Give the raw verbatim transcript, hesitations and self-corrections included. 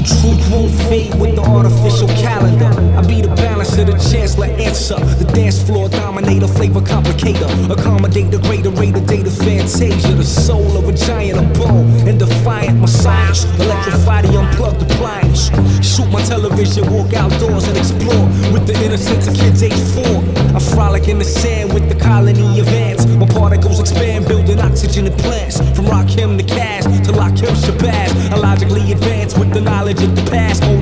Truth won't fade with the artificial calendar. I be the balance of the chancellor answer. The dance floor dominator, flavor complicator. Accommodate the greater rate of data fantasia. The soul of a giant, a bone and defiant massage. Electrify the unplugged appliance. Shoot my television, walk outdoors and explore with the innocence of kids age four. I frolic in the sand with the colony of ants. My particles expand, building oxygen in plants. From Rakim to Cash to Lakim Shabazz, I logically advance with the knowledge of the past.